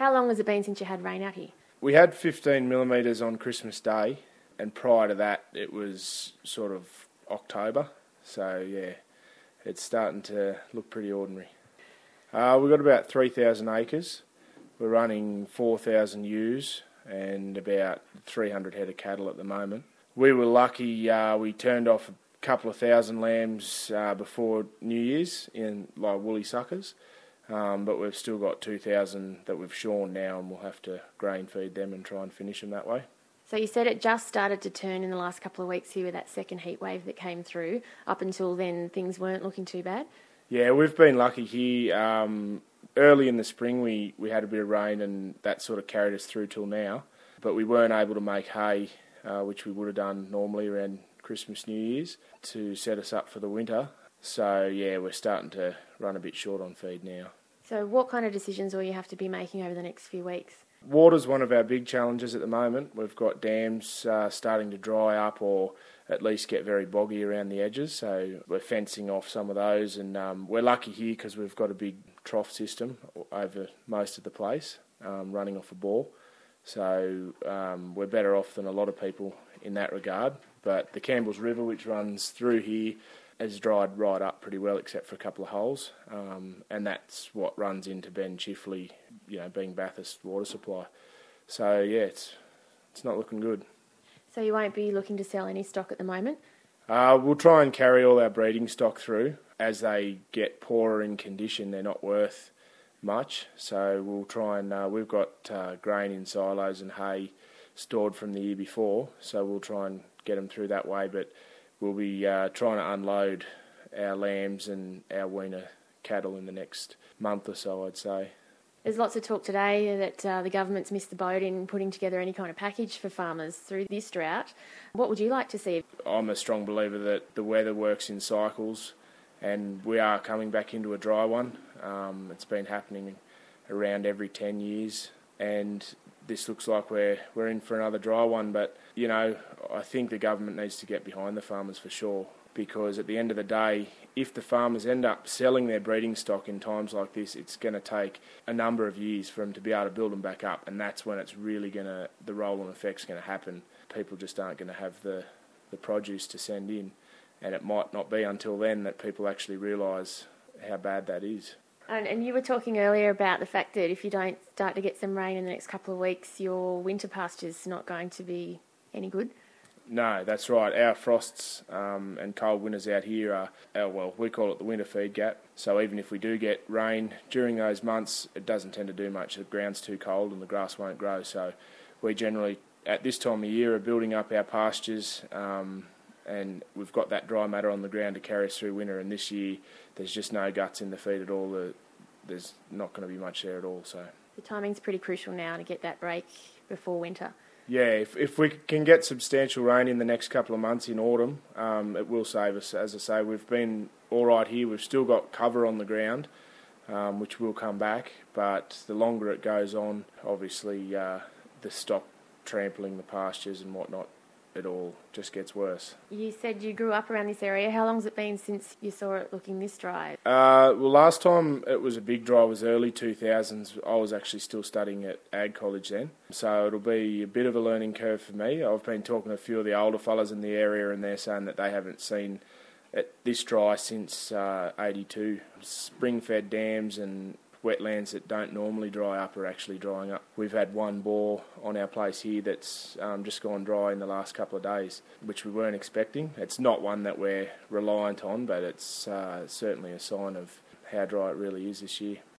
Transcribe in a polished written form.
How long has it been since you had rain out here? We had 15 millimetres on Christmas Day, and prior to that it was sort of October. So yeah, it's starting to look pretty ordinary. We've got about 3,000 acres. We're running 4,000 ewes and about 300 head of cattle at the moment. We were lucky, we turned off a couple of thousand lambs before New Year's in like woolly suckers, but we've still got 2,000 that we've shorn now, and we'll have to grain feed them and try and finish them that way. So you said it just started to turn in the last couple of weeks here with that second heat wave that came through. Up until then, things weren't looking too bad? Yeah, we've been lucky here. Early in the spring we had a bit of rain, and that sort of carried us through till now. But we weren't able to make hay, which we would have done normally around Christmas, New Year's, to set us up for the winter. So yeah, we're starting to run a bit short on feed now. So what kind of decisions will you have to be making over the next few weeks? Water's one of our big challenges at the moment. We've got dams starting to dry up or at least get very boggy around the edges, so we're fencing off some of those, and we're lucky here because we've got a big trough system over most of the place, running off a bore, so we're better off than a lot of people in that regard. But the Campbell's River, which runs through here, has dried right up pretty well except for a couple of holes, and that's what runs into Ben Chifley, being Bathurst water supply. So yeah, it's not looking good. So you won't be looking to sell any stock at the moment? We'll try and carry all our breeding stock through. As they get poorer in condition, they're not worth much, so we'll try and we've got grain in silos and hay stored from the year before, so we'll try and get them through that way, but we'll be trying to unload our lambs and our weaner cattle in the next month or so, I'd say. There's lots of talk today that the government's missed the boat in putting together any kind of package for farmers through this drought. What would you like to see? I'm a strong believer that the weather works in cycles, and we are coming back into a dry one. It's been happening around every 10 years, and this looks like we're in for another dry one. But, I think the government needs to get behind the farmers for sure, because at the end of the day, if the farmers end up selling their breeding stock in times like this, it's going to take a number of years for them to be able to build them back up, and that's when it's really the roll-on effect's going to happen. People just aren't going to have the produce to send in, and it might not be until then that people actually realise how bad that is. And you were talking earlier about the fact that if you don't start to get some rain in the next couple of weeks, your winter pasture's not going to be any good. No, that's right. Our frosts and cold winters out here are, we call it the winter feed gap. So even if we do get rain during those months, it doesn't tend to do much. The ground's too cold and the grass won't grow. So we generally, at this time of year, are building up our pastures, and we've got that dry matter on the ground to carry us through winter. And this year, there's just no guts in the feed at all. There's not going to be much there at all. So the timing's pretty crucial now to get that break before winter. Yeah, if we can get substantial rain in the next couple of months in autumn, it will save us. As I say, we've been all right here. We've still got cover on the ground, which will come back. But the longer it goes on, obviously the stock trampling the pastures and whatnot, it all just gets worse. You said you grew up around this area. How long's it been since you saw it looking this dry? Last time it was a big dry was early 2000s. I was actually still studying at Ag College then. So it'll be a bit of a learning curve for me. I've been talking to a few of the older fellas in the area, and they're saying that they haven't seen it this dry since 82. Spring-fed dams and wetlands that don't normally dry up are actually drying up. We've had one bore on our place here that's just gone dry in the last couple of days, which we weren't expecting. It's not one that we're reliant on, but it's certainly a sign of how dry it really is this year.